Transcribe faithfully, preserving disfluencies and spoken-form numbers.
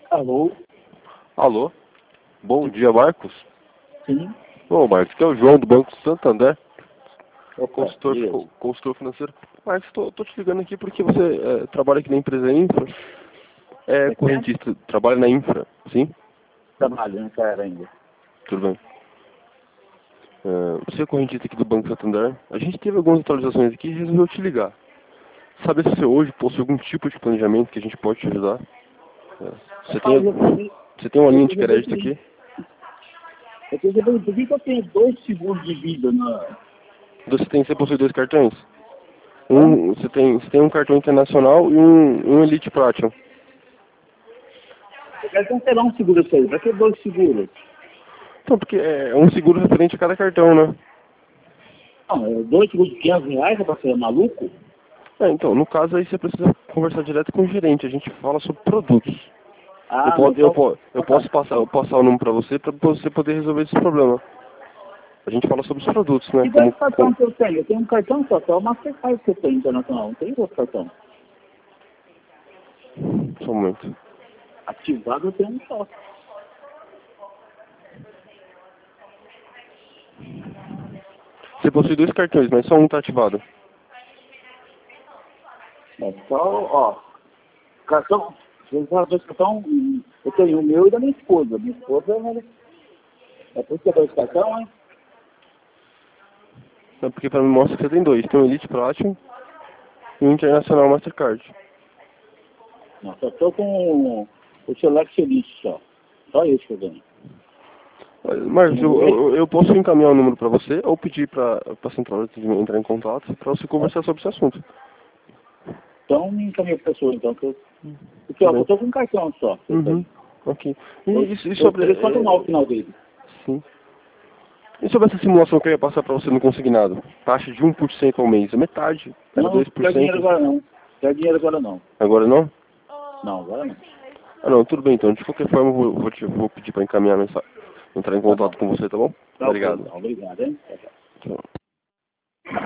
Alô? Alô? Bom dia, Marcos. Sim. Ô, Marcos, que é o João do Banco Santander, Opa, consultor, diga. co- consultor financeiro. Marcos, tô, tô te ligando aqui porque você é, trabalha aqui na empresa Infra. É É que correntista, trabalha na Infra, sim? trabalho nessa área ainda. Tudo bem. É, você é correntista aqui do Banco Santander. A gente teve algumas atualizações aqui e resolveu te ligar. Saber se você hoje possui algum tipo de planejamento que a gente pode te ajudar. É, Você tem, Rapaz, eu falei, você tem uma eu linha de perguntei o crédito seguinte, aqui? eu perguntei, por que que eu tenho dois seguros de vida na... Você tem, você possui dois cartões? Hã? Um, você tem, você tem um cartão internacional e um, um Elite Platinum. Eu quero cancelar um seguro isso aí. Pra que dois seguros? Então, porque é um seguro referente a cada cartão, né? Não, é dois seguros de quinhentos reais, é pra ser maluco? É, então, no caso aí você precisa conversar direto com o gerente. A gente fala sobre produtos. Eu, Ah, po não, eu, então... po eu Então tá. posso passar, eu passar o número para você para você poder resolver esse problema. A gente fala sobre os produtos, né? E Como, dois cartões como... que eu tenho? Eu tenho um cartão só, que é o Mastercard que eu tenho internacional. Não tem outro cartão. Só um momento. Ativado eu tenho um só. Você possui dois cartões, mas só um está ativado. É só, ó, cartão, eu falo dois cartão, eu tenho o meu e da minha esposa. Minha esposa, ela- é por isso que é dois cartão, hein? É porque para mim mostra que você tem dois. Tem um Elite Platinum e um Internacional Mastercard. Não, só tô com o Select Elite só. Só isso que eu tenho. Marcos, eu, eu, eu posso encaminhar o número para você ou pedir para a central de atendimento entrar em contato para você conversar sobre esse assunto. Então, me encaminha a pessoa, então, que eu, porque, Tudo ó, eu bem? tô com um cartão só, que eu Uhum. tenho. Ok. E, Eu, e, e eu sobre... queria só tomar o é, final dele. sim. E sobre essa simulação que eu ia passar para você no consignado? Taxa de um por cento ao mês. A metade. Era Não, não dois por quero dinheiro cento. agora não. Quero dinheiro agora não. Agora não? Não, agora não. Ah, não. Tudo bem, então. De qualquer forma, eu vou, vou, te, vou pedir para encaminhar a mensagem. Entrar em Tá bom. contato com você, tá bom? Tá ok, Obrigado. então. Obrigado, hein? Tchau, tchau. Tchau.